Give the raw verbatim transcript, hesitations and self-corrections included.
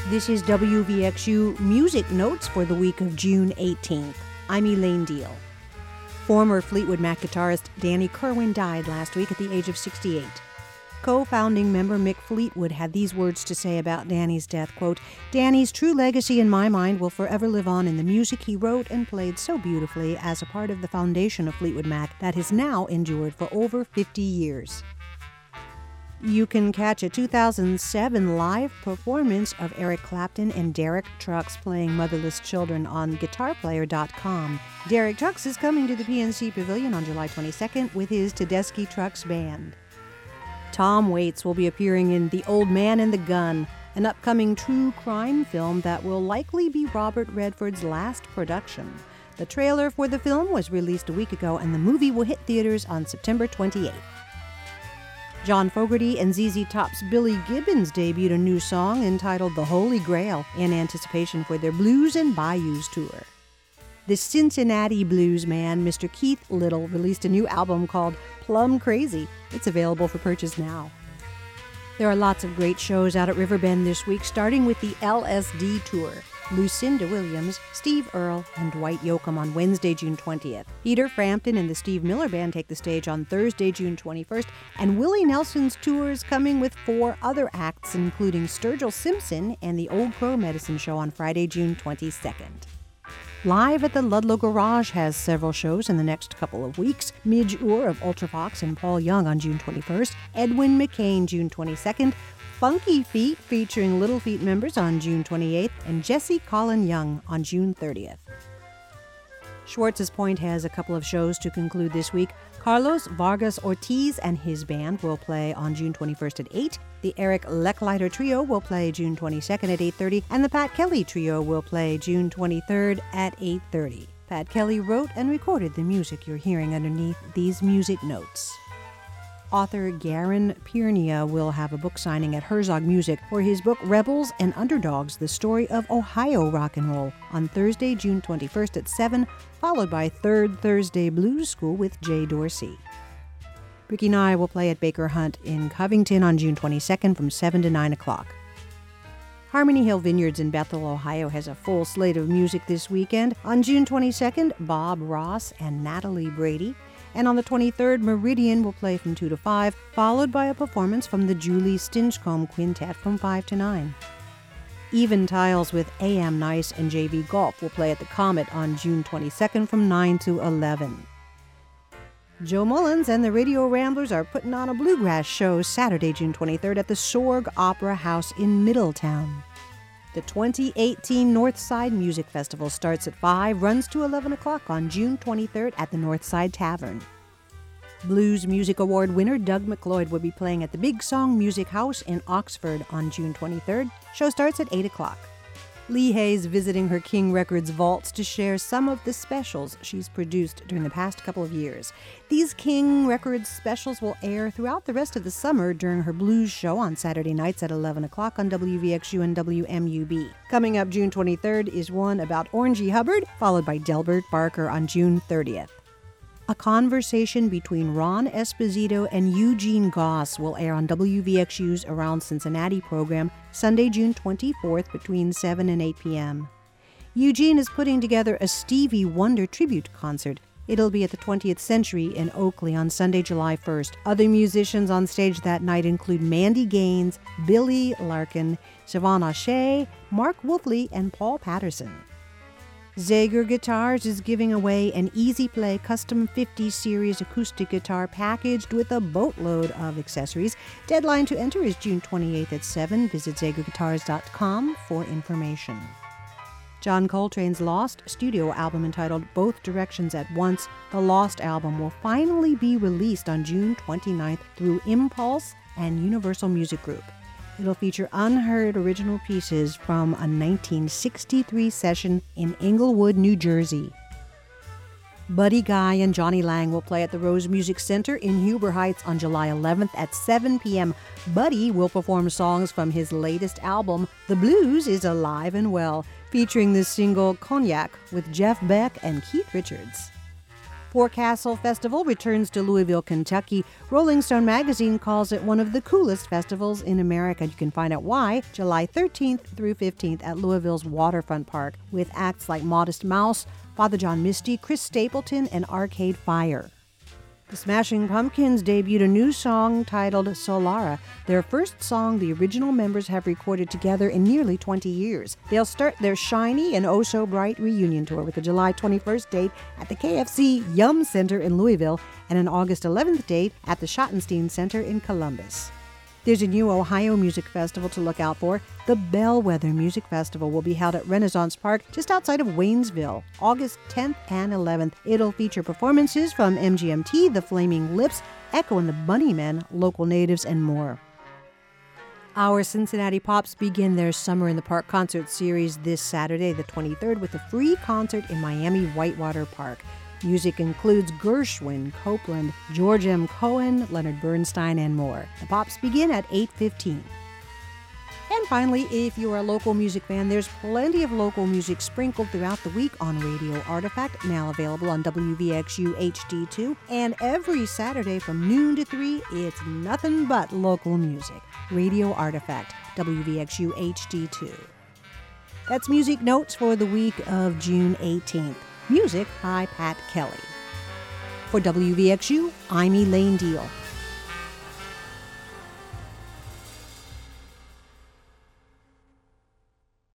This is W V X U Music Notes for the week of June eighteenth. I'm Elaine Deal. Former Fleetwood Mac guitarist Danny Kirwan died last week at the age of sixty-eight. Co-founding member Mick Fleetwood had these words to say about Danny's death, quote, "Danny's true legacy in my mind will forever live on in the music he wrote and played so beautifully as a part of the foundation of Fleetwood Mac that has now endured for over fifty years. You can catch a two thousand seven live performance of Eric Clapton and Derek Trucks playing Motherless Children on guitar player dot com. Derek Trucks is coming to the P N C Pavilion on July twenty-second with his Tedeschi Trucks Band. Tom Waits will be appearing in The Old Man and the Gun, an upcoming true crime film that will likely be Robert Redford's last production. The trailer for the film was released a week ago, and the movie will hit theaters on September twenty-eighth. John Fogerty and Z Z Top's Billy Gibbons debuted a new song entitled The Holy Grail in anticipation for their Blues and Bayous tour. The Cincinnati blues man, Mister Keith Little, released a new album called Plum Crazy. It's available for purchase now. There are lots of great shows out at Riverbend this week, starting with the L S D Tour. Lucinda Williams, Steve Earle, and Dwight Yoakam on Wednesday, June twentieth. Peter Frampton and the Steve Miller Band take the stage on Thursday, June twenty-first, and Willie Nelson's tour is coming with four other acts, including Sturgill Simpson and the Old Crow Medicine Show on Friday, June twenty-second. Live at the Ludlow Garage has several shows in the next couple of weeks. Midge Ure of Ultravox and Paul Young on June twenty-first, Edwin McCain June twenty-second, Funky Feet featuring Little Feat members on June twenty-eighth, and Jesse Colin Young on June thirtieth. Schwartz's Point has a couple of shows to conclude this week. Carlos Vargas Ortiz and his band will play on June twenty-first at eight. The Eric Leckleiter Trio will play June twenty-second at eight thirty, and the Pat Kelly Trio will play June twenty-third at eight thirty. Pat Kelly wrote and recorded the music you're hearing underneath these music notes. Author Garen Piernia will have a book signing at Herzog Music for his book Rebels and Underdogs, the Story of Ohio Rock and Roll on Thursday, June twenty-first at seven, followed by Third Thursday Blues School with Jay Dorsey. Ricky Nye will play at Baker Hunt in Covington on June twenty-second from seven to nine o'clock. Harmony Hill Vineyards in Bethel, Ohio has a full slate of music this weekend. On June twenty-second, Bob Ross and Natalie Brady. And on the twenty-third, Meridian will play from two to five, followed by a performance from the Julie Stinchcomb Quintet from five to nine. Even Tiles with A M Nice and J V Golf will play at the Comet on June twenty-second from nine to eleven. Joe Mullins and the Radio Ramblers are putting on a bluegrass show Saturday, June twenty-third at the Sorg Opera House in Middletown. The twenty eighteen Northside Music Festival starts at five, runs to eleven o'clock on June twenty-third at the Northside Tavern. Blues Music Award winner Doug McLeod will be playing at the Big Song Music House in Oxford on June twenty-third. Show starts at eight o'clock. Lee Hayes visiting her King Records vaults to share some of the specials she's produced during the past couple of years. These King Records specials will air throughout the rest of the summer during her blues show on Saturday nights at eleven o'clock on W V X U and W M U B. Coming up June twenty-third is one about Orangey Hubbard, followed by Delbert Barker on June thirtieth. A conversation between Ron Esposito and Eugene Goss will air on W V X U's Around Cincinnati program Sunday, June twenty-fourth between seven and eight p.m. Eugene is putting together a Stevie Wonder tribute concert. It'll be at the twentieth Century in Oakley on Sunday, July first. Other musicians on stage that night include Mandy Gaines, Billy Larkin, Siobhan O'Shea, Mark Wolfley, and Paul Patterson. Zager Guitars is giving away an Easy Play Custom fifty Series acoustic guitar packaged with a boatload of accessories. Deadline to enter is June twenty-eighth at seven. Visit zager guitars dot com for information. John Coltrane's Lost studio album entitled Both Directions at Once, the Lost album, will finally be released on June twenty-ninth through Impulse and Universal Music Group. It'll feature unheard original pieces from a nineteen sixty-three session in Englewood, New Jersey. Buddy Guy and Johnny Lang will play at the Rose Music Center in Huber Heights on July eleventh at seven p.m. Buddy will perform songs from his latest album, The Blues is Alive and Well, featuring the single Cognac with Jeff Beck and Keith Richards. Forecastle Festival returns to Louisville, Kentucky. Rolling Stone magazine calls it one of the coolest festivals in America. You can find out why July thirteenth through fifteenth at Louisville's Waterfront Park with acts like Modest Mouse, Father John Misty, Chris Stapleton, and Arcade Fire. The Smashing Pumpkins debuted a new song titled Solara, their first song the original members have recorded together in nearly twenty years. They'll start their shiny and oh-so-bright reunion tour with a July twenty-first date at the K F C Yum Center in Louisville and an August eleventh date at the Schottenstein Center in Columbus. There's a new Ohio music festival to look out for. The Bellwether Music Festival will be held at Renaissance Park just outside of Waynesville, August tenth and eleventh. It'll feature performances from M G M T, The Flaming Lips, Echo and the Bunnymen, local natives, and more. Our Cincinnati Pops begin their Summer in the Park concert series this Saturday, the twenty-third, with a free concert in Miami Whitewater Park. Music includes Gershwin, Copeland, George M. Cohen, Leonard Bernstein, and more. The Pops begin at eight fifteen. And finally, if you're a local music fan, there's plenty of local music sprinkled throughout the week on Radio Artifact, now available on W V X U H D two. And every Saturday from noon to three, it's nothing but local music. Radio Artifact, W V X U H D two. That's Music Notes for the week of June eighteenth. Music by Pat Kelly. For W V X U, I'm Elaine Deal.